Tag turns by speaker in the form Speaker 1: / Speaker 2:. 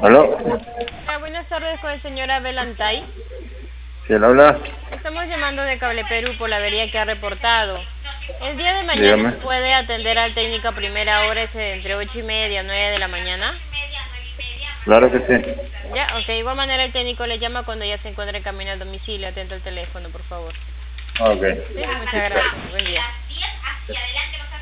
Speaker 1: ¿Aló?
Speaker 2: Buenas tardes con el señor Abel Antay.
Speaker 1: ¿Sí él habla?
Speaker 2: Estamos llamando de Cable Perú por la avería que ha reportado. El día de mañana
Speaker 1: Dígame.
Speaker 2: puede atender al técnico a primera hora, es entre 8:30 y 9 de la mañana.
Speaker 1: Claro que sí.
Speaker 2: Ya, ok. De igual manera el técnico le llama cuando ya se encuentre en camino al domicilio. Atento al teléfono, por favor.
Speaker 1: Ok.
Speaker 2: Sí, muchas gracias. Buen día.